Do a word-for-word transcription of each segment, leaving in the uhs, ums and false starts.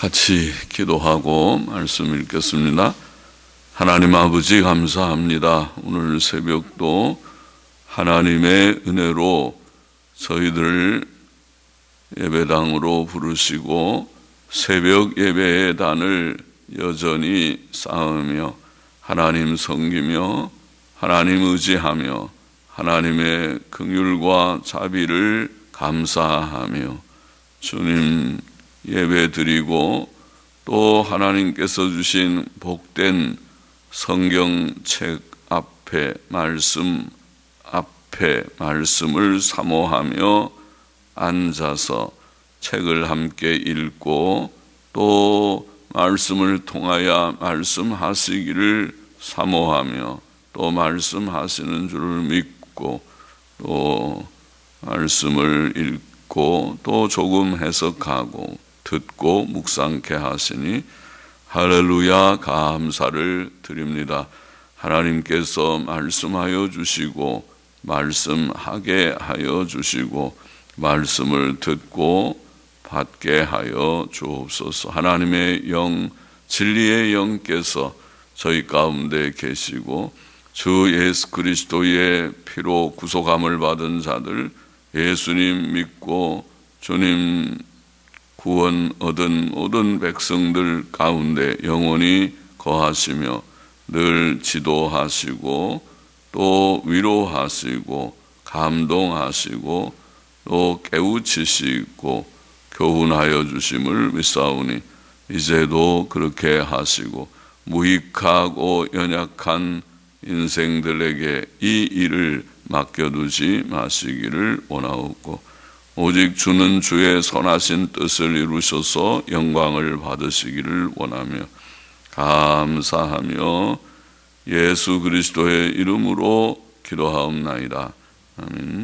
같이 기도하고 말씀 읽겠습니다. 하나님 아버지 감사합니다. 오늘 새벽도 하나님의 은혜로 저희들 예배당으로 부르시고 새벽 예배의 단을 여전히 쌓으며 하나님 섬기며 하나님 의지하며 하나님의 긍휼과 자비를 감사하며 주님 예배 드리고 또 하나님께서 주신 복된 성경책 앞에 말씀 앞에 말씀을 사모하며 앉아서 책을 함께 읽고 또 말씀을 통하여 말씀하시기를 사모하며 또 말씀하시는 줄을 믿고 또 말씀을 읽고 또 조금 해석하고 듣고 묵상케 하시니 할렐루야 감사를 드립니다. 하나님께서 말씀하여 주시고 말씀하게 하여 주시고 말씀을 듣고 받게 하여 주옵소서. 하나님의 영, 진리의 영께서 저희 가운데 계시고 주 예수 그리스도의 피로 구속함을 받은 자들, 예수님 믿고 주님 구원 얻은 모든 백성들 가운데 영원히 거하시며 늘 지도하시고 또 위로하시고 감동하시고 또 깨우치시고 교훈하여 주심을 믿사오니 이제도 그렇게 하시고 무익하고 연약한 인생들에게 이 일을 맡겨두지 마시기를 원하옵고 오직 주는 주의 선하신 뜻을 이루셔서 영광을 받으시기를 원하며 감사하며 예수 그리스도의 이름으로 기도하옵나이다. 아멘.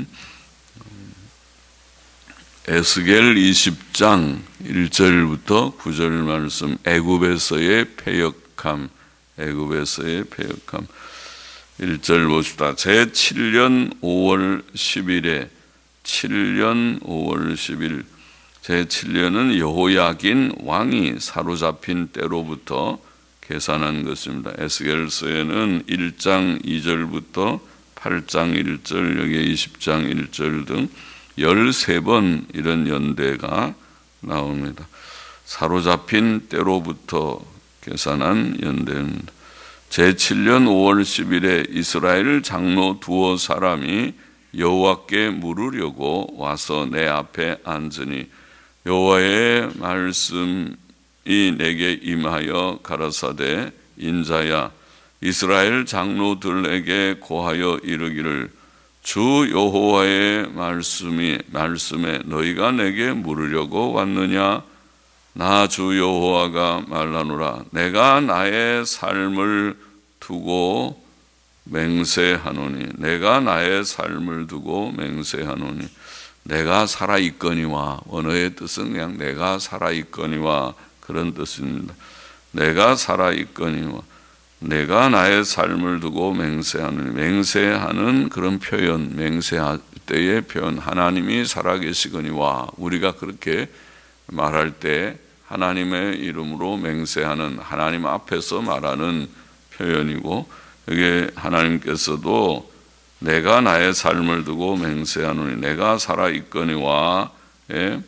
에스겔 이십 장 일 절부터 구 절 말씀, 애굽에서의 패역함, 애굽에서의 패역함. 일 절 봅시다. 제칠 년 오월 십일에 칠 년 오월 십일 제칠 년은 여호야긴 왕이 사로잡힌 때로부터 계산한 것입니다. 에스겔서에는 일 장 이 절부터 팔 장 일 절, 여기 이십 장 일 절 등 열세 번 이런 연대가 나옵니다. 사로잡힌 때로부터 계산한 연대입니다. 제칠 년 오월 십일에 이스라엘 장로 두어 사람이 여호와께 물으려고 와서 내 앞에 앉으니 여호와의 말씀이 내게 임하여 가라사대 인자야 이스라엘 장로들에게 고하여 이르기를 주 여호와의 말씀이 말씀에 너희가 내게 물으려고 왔느냐 나 주 여호와가 말하노라 내가 나의 삶을 두고 맹세하노니 내가 나의 삶을 두고 맹세하노니 내가 살아있거니와 언어의 뜻은 그냥 내가 살아있거니와 그런 뜻입니다. 내가 살아있거니와 내가 나의 삶을 두고 맹세하노니 맹세하는 그런 표현 맹세할 때의 표현 하나님이 살아계시거니와 우리가 그렇게 말할 때 하나님의 이름으로 맹세하는 하나님 앞에서 말하는 표현이고 여기 하나님께서도 내가 나의 삶을 두고 맹세하노니 내가 살아있거니와 예?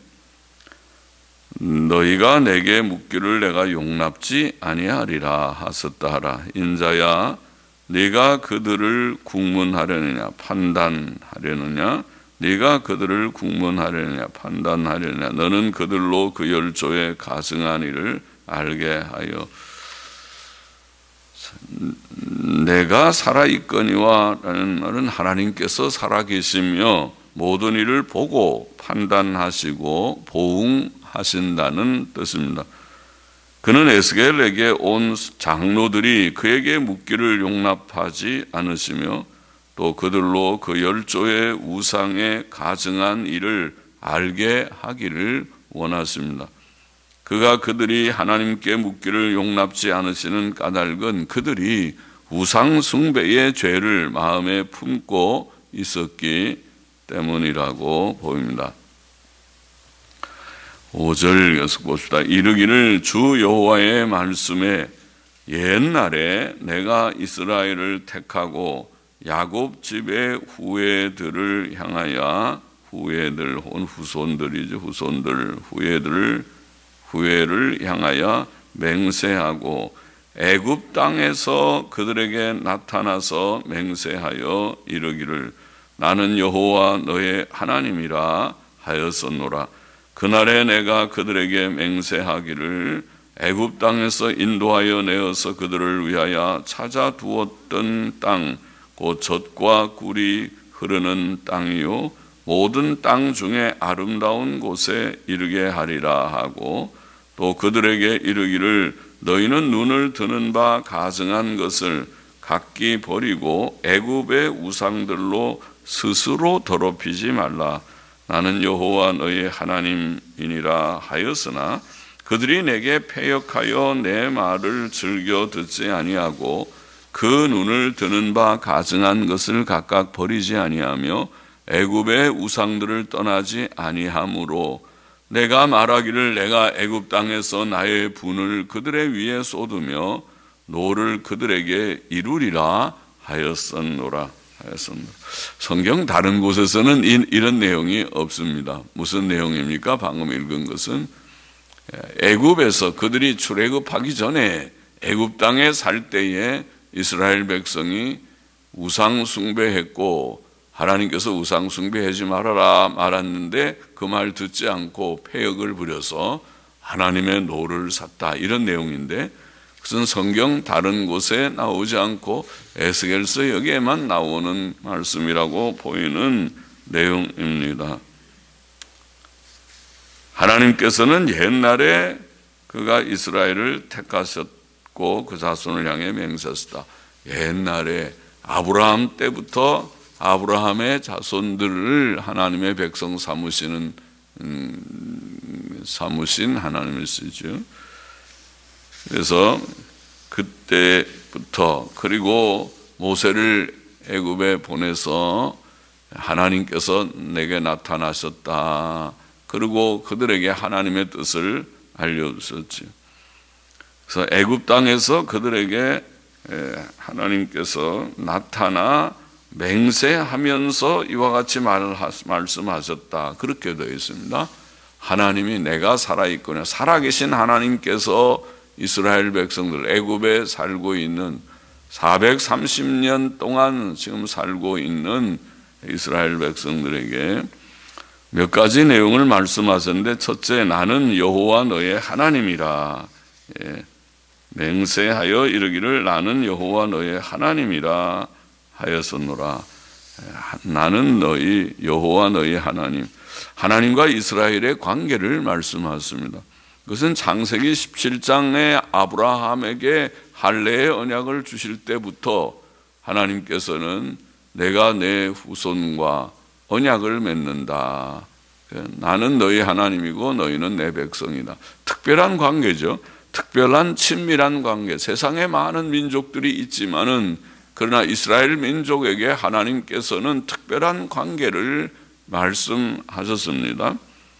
너희가 내게 묻기를 내가 용납지 아니하리라 하셨다 하라. 인자야 네가 그들을 국문하려느냐 판단하려느냐 네가 그들을 국문하려느냐 판단하려느냐 너는 그들로 그 열조에 가증한 일을 알게 하여 내가 살아있거니와 라는 말은 하나님께서 살아계시며 모든 일을 보고 판단하시고 보응하신다는 뜻입니다. 그는 에스겔에게 온 장로들이 그에게 묻기를 용납하지 않으시며 또 그들로 그 열조의 우상에 가증한 일을 알게 하기를 원하십니다. 그가 그들이 하나님께 묻기를 용납지 않으시는 까닭은 그들이 우상 숭배의 죄를 마음에 품고 있었기 때문이라고 보입니다. 오 절 계속 봅시다. 이르기를 주 여호와의 말씀에 옛날에 내가 이스라엘을 택하고 야곱 집의 후예들을 향하여 후예들 혹은 후손들이죠. 후손들 후예들을 후예를 향하여 맹세하고 애굽 땅에서 그들에게 나타나서 맹세하여 이르기를 나는 여호와 너의 하나님이라 하였었노라. 그날에 내가 그들에게 맹세하기를 애굽 땅에서 인도하여 내어서 그들을 위하여 찾아 두었던 땅 곧 젖과 꿀이 흐르는 땅이요 모든 땅 중에 아름다운 곳에 이르게 하리라 하고 또 그들에게 이르기를 너희는 눈을 드는 바 가증한 것을 각기 버리고 애굽의 우상들로 스스로 더럽히지 말라. 나는 여호와 너희 하나님이니라 하였으나 그들이 내게 패역하여 내 말을 즐겨 듣지 아니하고 그 눈을 드는 바 가증한 것을 각각 버리지 아니하며 애굽의 우상들을 떠나지 아니하므로 내가 말하기를 내가 애굽 땅에서 나의 분을 그들의 위에 쏟으며 노를 그들에게 이루리라 하였었노라. 하였었노라. 성경 다른 곳에서는 이, 이런 내용이 없습니다. 무슨 내용입니까? 방금 읽은 것은 애굽에서 그들이 출애굽하기 전에 애굽 땅에 살 때에 이스라엘 백성이 우상 숭배했고 하나님께서 우상 숭배하지 말아라 말았는데 그 말 듣지 않고 패역을 부려서 하나님의 노를 샀다, 이런 내용인데 그것은 성경 다른 곳에 나오지 않고 에스겔서 여기에만 나오는 말씀이라고 보이는 내용입니다. 하나님께서는 옛날에 그가 이스라엘을 택하셨고 그 자손을 향해 맹세하셨다. 옛날에 아브라함 때부터 아브라함의 자손들을 하나님의 백성 삼으시는 음, 삼으신 하나님을 쓰죠. 그래서 그때부터 그리고 모세를 애굽에 보내서 하나님께서 내게 나타나셨다. 그리고 그들에게 하나님의 뜻을 알려주셨죠. 그래서 애굽 땅에서 그들에게 하나님께서 나타나 맹세하면서 이와 같이 말씀하셨다. 그렇게 되어 있습니다. 하나님이 내가 살아있거냐, 살아계신 하나님께서 이스라엘 백성들 애굽에 살고 있는 사백삼십 년 동안 지금 살고 있는 이스라엘 백성들에게 몇 가지 내용을 말씀하셨는데, 첫째, 나는 여호와 너의 하나님이라. 예, 맹세하여 이르기를 나는 여호와 너의 하나님이라 하였었노라. 나는 너희 여호와 너희 하나님, 하나님과 이스라엘의 관계를 말씀하셨습니다. 그것은 창세기 십칠 장에 아브라함에게 할례의 언약을 주실 때부터 하나님께서는 내가 내 후손과 언약을 맺는다. 나는 너희 하나님이고 너희는 내 백성이다. 특별한 관계죠. 특별한 친밀한 관계. 세상에 많은 민족들이 있지만은 그러나 이스라엘 민족에게 하나님께서는 특별한 관계를 말씀하셨습니다.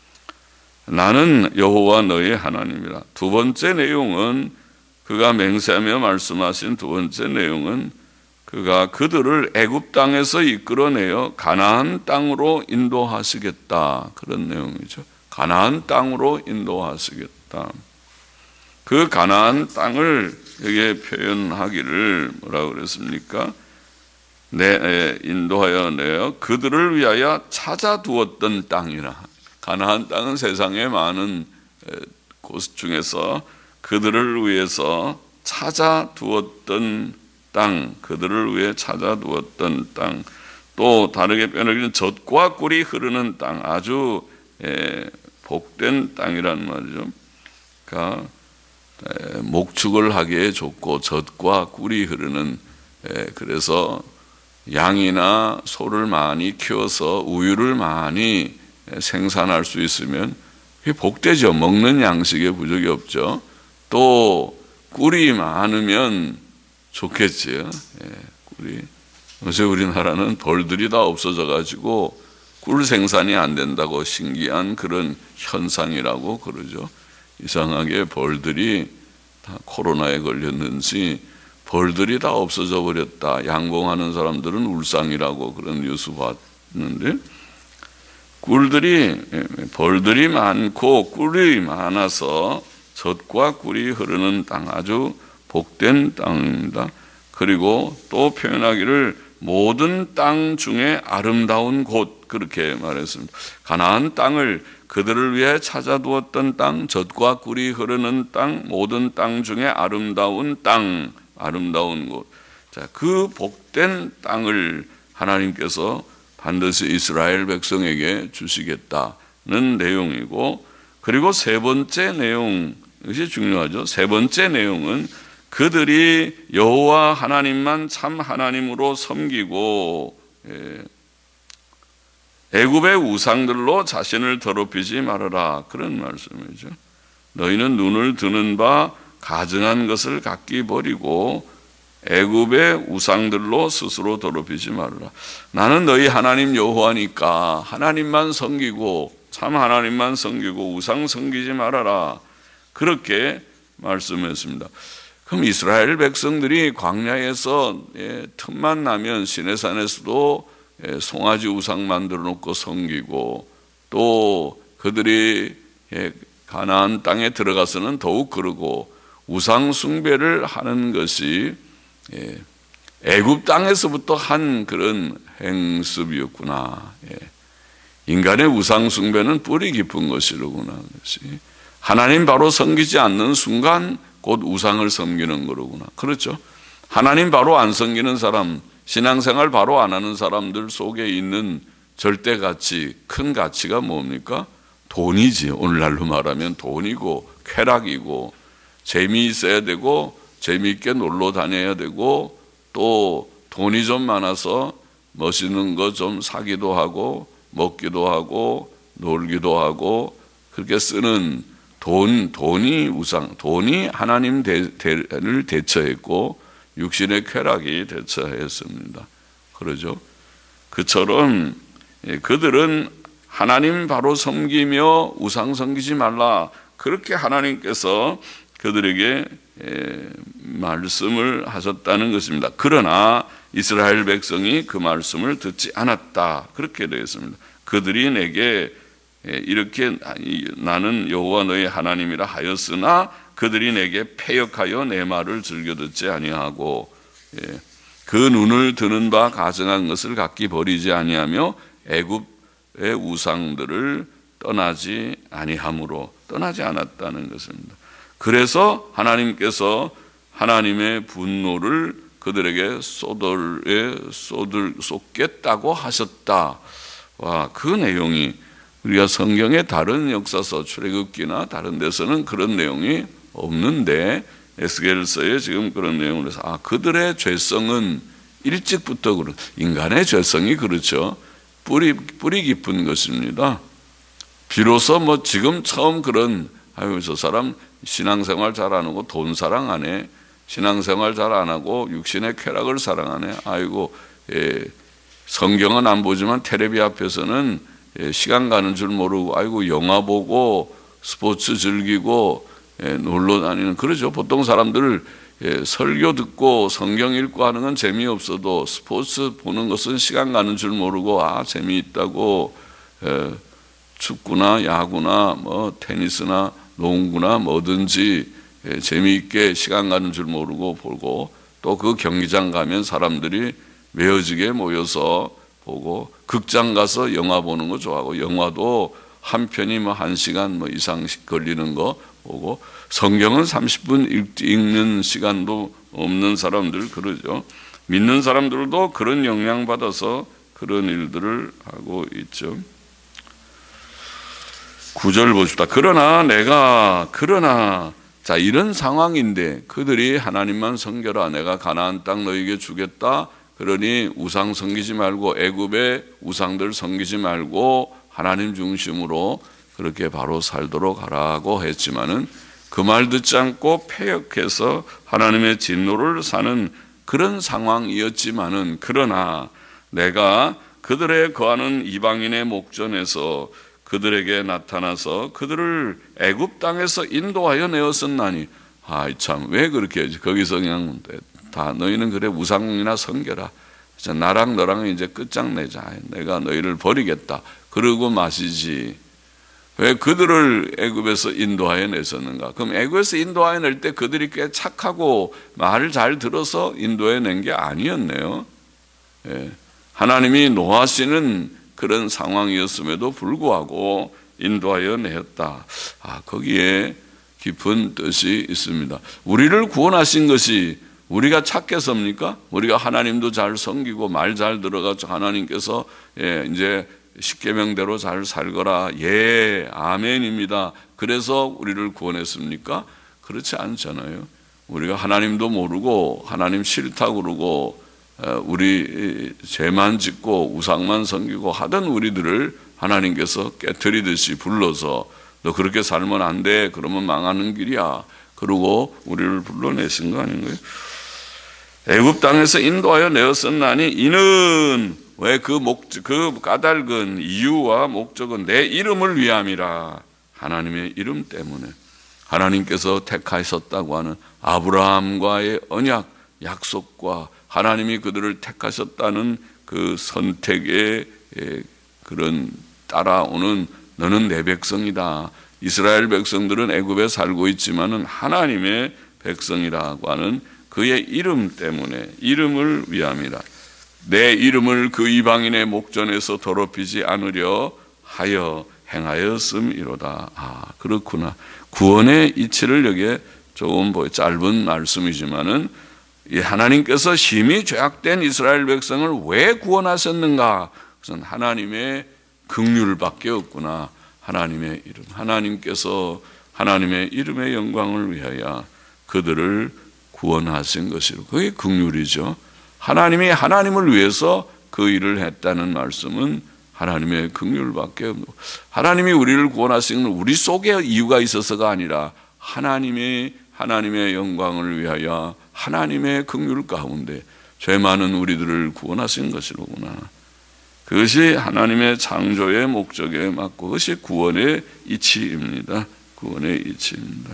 나는 여호와 너의 하나님이라. 두 번째 내용은, 그가 맹세하며 말씀하신 두 번째 내용은 그가 그들을 애굽 땅에서 이끌어내어 가나안 땅으로 인도하시겠다, 그런 내용이죠. 가나안 땅으로 인도하시겠다. 그 가나안 땅을 여기에 표현하기를 뭐라고 그랬습니까? 내 인도하여 내어 그들을 위하여 찾아두었던 땅이라. 가나안 땅은 세상에 많은 곳 중에서 그들을 위해서 찾아두었던 땅, 그들을 위해 찾아두었던 땅. 또 다르게 표현하기는 젖과 꿀이 흐르는 땅, 아주 복된 땅이란 말이죠. 그러니까 목축을 하기에 좋고 젖과 꿀이 흐르는, 그래서 양이나 소를 많이 키워서 우유를 많이 생산할 수 있으면 그게 복되죠. 먹는 양식에 부족이 없죠. 또 꿀이 많으면 좋겠지요. 꿀이. 요새 우리나라는 벌들이 다 없어져 가지고 꿀 생산이 안 된다고 신기한 그런 현상이라고 그러죠. 이상하게 벌들이 다 코로나에 걸렸는지 벌들이 다 없어져 버렸다. 양봉하는 사람들은 울상이라고 그런 뉴스 봤는데, 꿀들이 벌들이 많고 꿀이 많아서 젖과 꿀이 흐르는 땅, 아주 복된 땅입니다. 그리고 또 표현하기를 모든 땅 중에 아름다운 곳, 그렇게 말했습니다. 가나안 땅을 그들을 위해 찾아두었던 땅, 젖과 꿀이 흐르는 땅, 모든 땅 중에 아름다운 땅, 아름다운 곳. 자, 그 복된 땅을 하나님께서 반드시 이스라엘 백성에게 주시겠다는 내용이고, 그리고 세 번째 내용, 이것이 중요하죠. 세 번째 내용은 그들이 여호와 하나님만 참 하나님으로 섬기고 예, 애굽의 우상들로 자신을 더럽히지 말아라, 그런 말씀이죠. 너희는 눈을 드는 바 가증한 것을 각기 버리고 애굽의 우상들로 스스로 더럽히지 말아라. 나는 너희 하나님 여호와니까 하나님만 섬기고 참 하나님만 섬기고 우상 섬기지 말아라, 그렇게 말씀했습니다. 그럼 이스라엘 백성들이 광야에서 예, 틈만 나면 시내산에서도 예, 송아지 우상 만들어 놓고 섬기고, 또 그들이 예, 가나안 땅에 들어가서는 더욱 그러고 우상 숭배를 하는 것이 예, 애굽 땅에서부터 한 그런 행습이었구나. 예. 인간의 우상 숭배는 뿌리 깊은 것이로구나. 그것이 하나님 바로 섬기지 않는 순간 곧 우상을 섬기는 거로구나. 그렇죠. 하나님 바로 안 섬기는 사람, 신앙생활 바로 안 하는 사람들 속에 있는 절대 가치, 큰 가치가 뭡니까? 돈이지. 오늘날로 말하면 돈이고 쾌락이고 재미있어야 되고 재미있게 놀러 다녀야 되고, 또 돈이 좀 많아서 멋있는 거 좀 사기도 하고 먹기도 하고 놀기도 하고, 그렇게 쓰는 돈, 돈이 우상, 돈이 하나님 를 대처했고 육신의 쾌락이 대처했습니다. 그러죠. 그처럼 그들은 하나님 바로 섬기며 우상 섬기지 말라, 그렇게 하나님께서 그들에게 말씀을 하셨다는 것입니다. 그러나 이스라엘 백성이 그 말씀을 듣지 않았다, 그렇게 되어 있습니다. 그들이 내게 이렇게 나는 여호와 너희 하나님이라 하였으나 그들이 내게 패역하여 내 말을 즐겨 듣지 아니하고 그 눈을 드는 바 가증한 것을 각기 버리지 아니하며 애굽의 우상들을 떠나지 아니함으로, 떠나지 않았다는 것입니다. 그래서 하나님께서 하나님의 분노를 그들에게 쏟을, 쏟을, 쏟겠다고 하셨다. 와, 그 내용이 우리가 성경의 다른 역사서 출애굽기나 다른 데서는 그런 내용이 없는데, 에스겔서에 지금 그런 내용을 해서 아, 그들의 죄성은 일찍부터 그런, 인간의 죄성이 그렇죠. 뿌리, 뿌리 깊은 것입니다. 비로소 뭐 지금 처음 그런, 아유, 저 사람 신앙생활 잘 안 하고 돈 사랑 안 해, 신앙생활 잘 안 하고 육신의 쾌락을 사랑하네. 아이고, 예, 성경은 안 보지만 텔레비 앞에서는 예, 시간 가는 줄 모르고, 아이고, 영화 보고 스포츠 즐기고 예, 놀러 다니는, 그러죠. 보통 사람들 예, 설교 듣고 성경 읽고 하는 건 재미없어도 스포츠 보는 것은 시간 가는 줄 모르고 아, 재미있다고 예, 축구나 야구나 뭐 테니스나 농구나 뭐든지 예, 재미있게 시간 가는 줄 모르고 보고, 또 그 경기장 가면 사람들이 메어지게 모여서 보고, 극장 가서 영화 보는 거 좋아하고, 영화도 한 편이 뭐 한 시간 뭐 이상씩 걸리는 거 보고, 성경은 삼십 분 읽는 시간도 없는 사람들 그러죠. 믿는 사람들도 그런 영향 받아서 그런 일들을 하고 있죠. 구 절 보십시다. 그러나 내가 그러나 자, 이런 상황인데 그들이 하나님만 섬겨라, 내가 가나안 땅 너에게 주겠다, 그러니 우상 섬기지 말고 애굽의 우상들 섬기지 말고 하나님 중심으로 그렇게 바로 살도록 하라고 했지만은 그 말 듣지 않고 패역해서 하나님의 진노를 사는 그런 상황이었지만은, 그러나 내가 그들의 거하는 이방인의 목전에서 그들에게 나타나서 그들을 애굽 땅에서 인도하여 내었었나니. 아이 참, 왜 그렇게 하지? 거기서 그냥 다 너희는 그래 우상이나 섬겨라. 나랑 너랑 이제 끝장내자. 내가 너희를 버리겠다. 그러고 마시지. 왜 그들을 애굽에서 인도하여 냈었는가? 그럼 애굽에서 인도하여 낼 때 그들이 꽤 착하고 말을 잘 들어서 인도해 낸 게 아니었네요. 예. 하나님이 노하시는 그런 상황이었음에도 불구하고 인도하여 내었다. 아, 거기에 깊은 뜻이 있습니다. 우리를 구원하신 것이 우리가 착해서입니까? 우리가 하나님도 잘 섬기고 말 잘 들어가지고 하나님께서 예, 이제 십계명대로 잘 살거라. 예, 아멘입니다. 그래서 우리를 구원했습니까? 그렇지 않잖아요. 우리가 하나님도 모르고 하나님 싫다고 그러고 우리 죄만 짓고 우상만 섬기고 하던 우리들을 하나님께서 깨트리듯이 불러서 너 그렇게 살면 안 돼. 그러면 망하는 길이야. 그러고 우리를 불러내신 거 아닌가요? 애굽 땅에서 인도하여 내었었나니 이는 왜 그 목, 그 까닭은 이유와 목적은 내 이름을 위함이라. 하나님의 이름 때문에 하나님께서 택하셨다고 하는 아브라함과의 언약, 약속과 하나님이 그들을 택하셨다는 그 선택의 그런 따라오는 너는 내 백성이다. 이스라엘 백성들은 애굽에 살고 있지만은 하나님의 백성이라고 하는 그의 이름 때문에 이름을 위함이라. 내 이름을 그 이방인의 목전에서 더럽히지 않으려 하여 행하였음이로다. 아, 그렇구나. 구원의 이치를 여기에 조금 짧은 말씀이지만은 하나님께서 심히 죄악된 이스라엘 백성을 왜 구원하셨는가? 그것은 하나님의 긍휼밖에 없구나. 하나님의 이름. 하나님께서 하나님의 이름의 영광을 위하여 그들을 구원하신 것이고 그게 긍휼이죠. 하나님이 하나님을 위해서 그 일을 했다는 말씀은 하나님의 긍휼밖에 없고 하나님이 우리를 구원하신 건 우리 속에 이유가 있어서가 아니라 하나님의 하나님의 영광을 위하여 하나님의 긍휼 가운데 죄 많은 우리들을 구원하신 것이로구나. 그것이 하나님의 창조의 목적에 맞고 그것이 구원의 이치입니다. 구원의 이치입니다.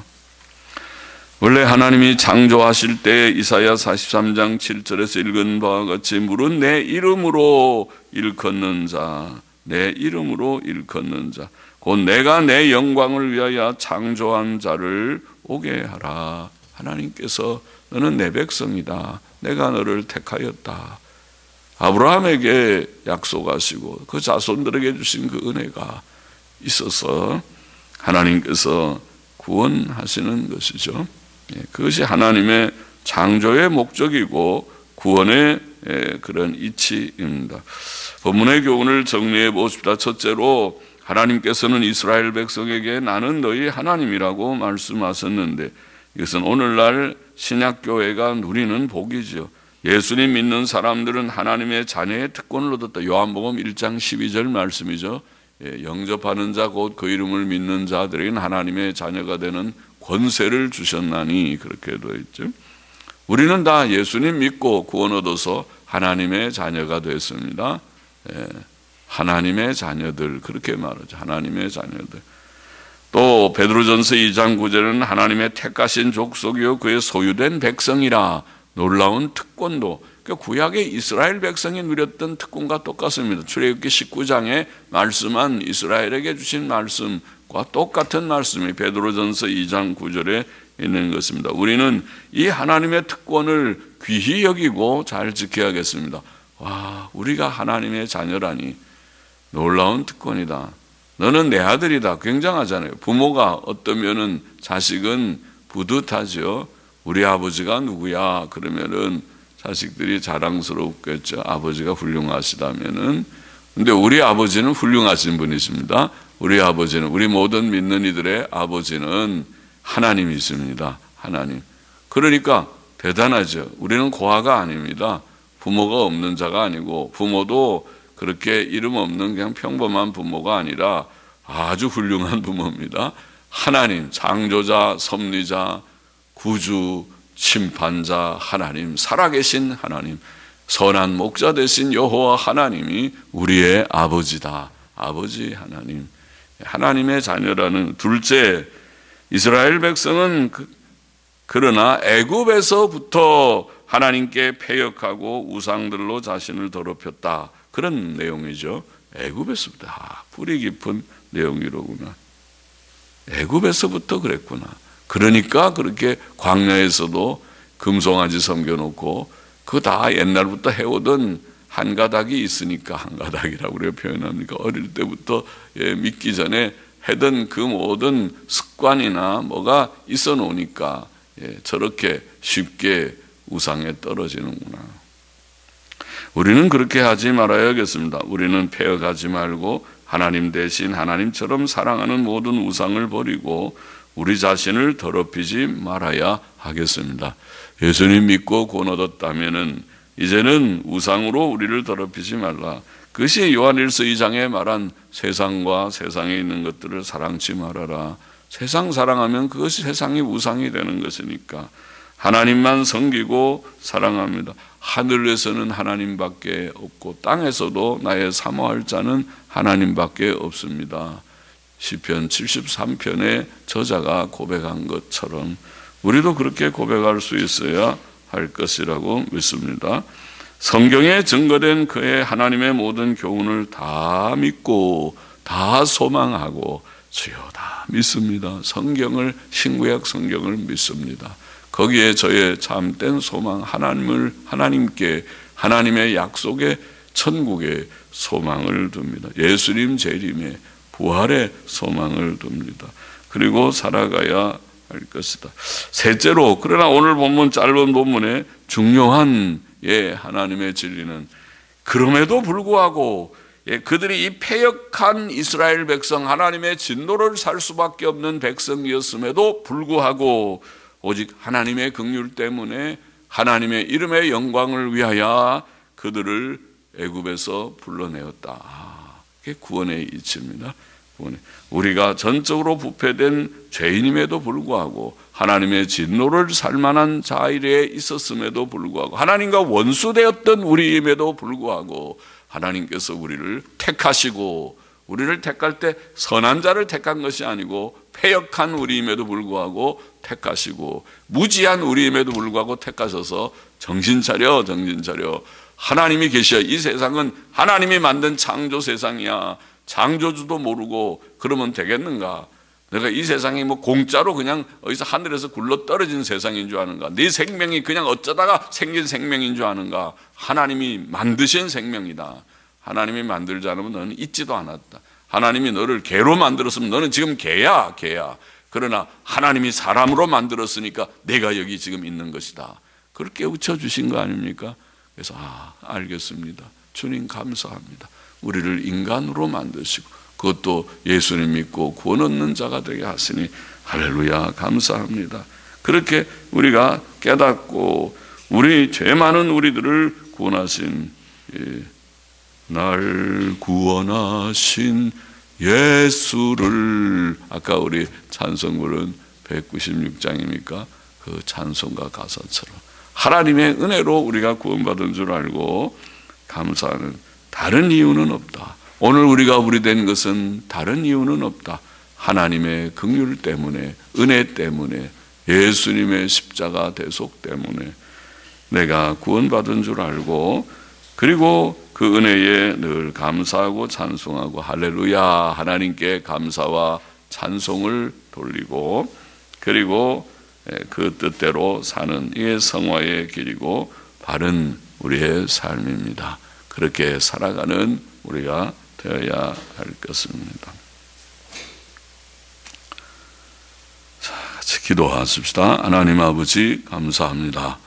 원래 하나님이 창조하실 때 이사야 사십삼 장 칠 절에서 읽은 바와 같이 물은 내 이름으로 일컫는 자, 내 이름으로 일컫는 자, 곧 내가 내 영광을 위하여 창조한 자를 오게 하라. 하나님께서 너는 내 백성이다. 내가 너를 택하였다. 아브라함에게 약속하시고 그 자손들에게 주신 그 은혜가 있어서 하나님께서 구원하시는 것이죠. 그것이 하나님의 창조의 목적이고 구원의 그런 이치입니다. 본문의 교훈을 정리해 보십시다. 첫째로 하나님께서는 이스라엘 백성에게 나는 너희 하나님이라고 말씀하셨는데 이것은 오늘날 신약교회가 누리는 복이죠. 예수님 믿는 사람들은 하나님의 자녀의 특권을 얻었다. 요한복음 일 장 십이 절 말씀이죠. 영접하는 자 곧 그 이름을 믿는 자들에게는 하나님의 자녀가 되는 권세를 주셨나니 그렇게 되어 있죠. 우리는 다 예수님 믿고 구원 얻어서 하나님의 자녀가 됐습니다. 하나님의 자녀들 그렇게 말하죠. 하나님의 자녀들. 또 베드로전서 이 장 구 절에는 하나님의 택하신 족속이요 그의 소유된 백성이라. 놀라운 특권도 구약의 이스라엘 백성이 누렸던 특권과 똑같습니다. 출애굽기 십구 장에 말씀한 이스라엘에게 주신 말씀과 똑같은 말씀이 베드로전서 이 장 구 절에 있는 것입니다. 우리는 이 하나님의 특권을 귀히 여기고 잘 지켜야겠습니다. 와, 우리가 하나님의 자녀라니 놀라운 특권이다. 너는 내 아들이다. 굉장하잖아요. 부모가 어떠면은 자식은 뿌듯하죠. 우리 아버지가 누구야? 그러면은 자식들이 자랑스럽겠죠. 아버지가 훌륭하시다면은. 근데 우리 아버지는 훌륭하신 분이십니다. 우리 아버지는, 우리 모든 믿는 이들의 아버지는 하나님이십니다. 하나님. 그러니까 대단하죠. 우리는 고아가 아닙니다. 부모가 없는 자가 아니고 부모도 그렇게 이름 없는 그냥 평범한 부모가 아니라 아주 훌륭한 부모입니다. 하나님, 창조자, 섭리자, 구주, 심판자 하나님, 살아계신 하나님. 선한 목자 되신 여호와 하나님이 우리의 아버지다. 아버지 하나님, 하나님의 자녀라는 둘째, 이스라엘 백성은 그, 그러나 애굽에서부터 하나님께 패역하고 우상들로 자신을 더럽혔다. 그런 내용이죠. 애굽에서부터. 아, 뿌리 깊은 내용이로구나. 애굽에서부터 그랬구나. 그러니까 그렇게 광야에서도 금송아지 섬겨놓고 그거 다 옛날부터 해오던 한 가닥이 있으니까 한 가닥이라고 그래 표현합니까? 어릴 때부터 예, 믿기 전에 하던 그 모든 습관이나 뭐가 있어 놓으니까 예, 저렇게 쉽게 우상에 떨어지는구나. 우리는 그렇게 하지 말아야겠습니다. 우리는 패역하지 말고 하나님 대신 하나님처럼 사랑하는 모든 우상을 버리고 우리 자신을 더럽히지 말아야 하겠습니다. 예수님 믿고 구원 얻었다면은 이제는 우상으로 우리를 더럽히지 말라. 그것이 요한일서 이 장에 말한 세상과 세상에 있는 것들을 사랑치 말아라. 세상 사랑하면 그것이 세상이 우상이 되는 것이니까 하나님만 섬기고 사랑합니다. 하늘에서는 하나님밖에 없고 땅에서도 나의 사모할 자는 하나님밖에 없습니다. 시편 칠십삼 편의 저자가 고백한 것처럼 우리도 그렇게 고백할 수 있어야 할 것이라고 믿습니다. 성경에 증거된 그의 하나님의 모든 교훈을 다 믿고 다 소망하고 주여 다 믿습니다. 성경을, 신구약 성경을 믿습니다. 거기에 저의 참된 소망, 하나님을, 하나님께, 하나님의 약속의 천국의 소망을 둡니다. 예수님 재림의 부활의 소망을 둡니다. 그리고 살아가야 할 것이다. 셋째로, 그러나 오늘 본문 짧은 본문에 중요한 예, 하나님의 진리는 그럼에도 불구하고 예, 그들이 이 패역한 이스라엘 백성, 하나님의 진노를 살 수밖에 없는 백성이었음에도 불구하고 오직 하나님의 긍휼 때문에 하나님의 이름의 영광을 위하여 그들을 애굽에서 불러내었다. 그게 구원의 이치입니다. 우리가 전적으로 부패된 죄인임에도 불구하고 하나님의 진노를 살만한 자리에 있었음에도 불구하고 하나님과 원수되었던 우리임에도 불구하고 하나님께서 우리를 택하시고 우리를 택할 때 선한 자를 택한 것이 아니고 패역한 우리임에도 불구하고 택하시고 무지한 우리임에도 불구하고 택하셔서 정신 차려 정신 차려 하나님이 계셔. 이 세상은 하나님이 만든 창조 세상이야. 창조주도 모르고 그러면 되겠는가? 내가 이 세상이 뭐 공짜로 그냥 어디서 하늘에서 굴러 떨어진 세상인 줄 아는가? 네 생명이 그냥 어쩌다가 생긴 생명인 줄 아는가? 하나님이 만드신 생명이다. 하나님이 만들지 않으면 너는 있지도 않았다. 하나님이 너를 개로 만들었으면 너는 지금 개야, 개야. 그러나 하나님이 사람으로 만들었으니까 내가 여기 지금 있는 것이다. 그렇게 깨우쳐주신 거 아닙니까? 그래서 아, 알겠습니다. 주님 감사합니다. 우리를 인간으로 만드시고 그것도 예수님 믿고 구원 얻는 자가 되게 하시니 할렐루야 감사합니다. 그렇게 우리가 깨닫고 우리 죄 많은 우리들을 구원하신 예, 날 구원하신 예수를 아까 우리 찬송 부른 백구십육 장입니까? 그 찬송가 가사처럼 하나님의 은혜로 우리가 구원받은 줄 알고 감사하는 다른 이유는 없다. 오늘 우리가 우리 된 것은 다른 이유는 없다. 하나님의 긍휼 때문에, 은혜 때문에, 예수님의 십자가 대속 때문에 내가 구원받은 줄 알고 그리고 그 은혜에 늘 감사하고 찬송하고 할렐루야 하나님께 감사와 찬송을 돌리고 그리고 그 뜻대로 사는 이게 성화의 길이고 바른 우리의 삶입니다. 그렇게 살아가는 우리가 되어야 할 것입니다. 자, 같이 기도하십시다. 하나님 아버지 감사합니다.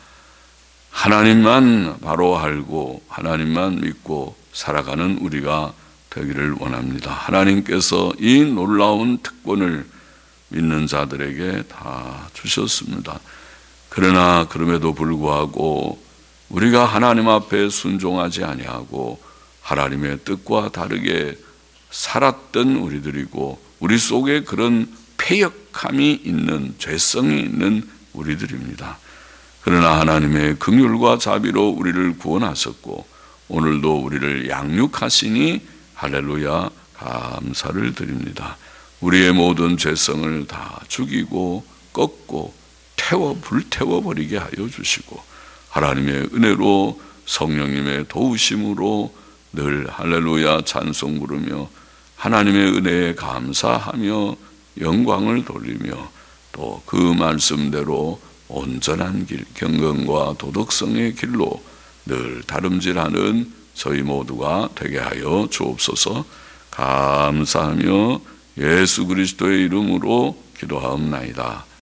하나님만 바로 알고 하나님만 믿고 살아가는 우리가 되기를 원합니다. 하나님께서 이 놀라운 특권을 믿는 자들에게 다 주셨습니다. 그러나 그럼에도 불구하고 우리가 하나님 앞에 순종하지 아니하고 하나님의 뜻과 다르게 살았던 우리들이고 우리 속에 그런 패역함이 있는 죄성이 있는 우리들입니다. 그러나 하나님의 긍휼과 자비로 우리를 구원하셨고 오늘도 우리를 양육하시니 할렐루야 감사를 드립니다. 우리의 모든 죄성을 다 죽이고 꺾고 태워 불태워 버리게 하여 주시고 하나님의 은혜로 성령님의 도우심으로 늘 할렐루야 찬송 부르며 하나님의 은혜에 감사하며 영광을 돌리며 또 그 말씀대로 온전한 길, 경건과 도덕성의 길로 늘 다름질하는 저희 모두가 되게 하여 주옵소서. 감사하며 예수 그리스도의 이름으로 기도하옵나이다.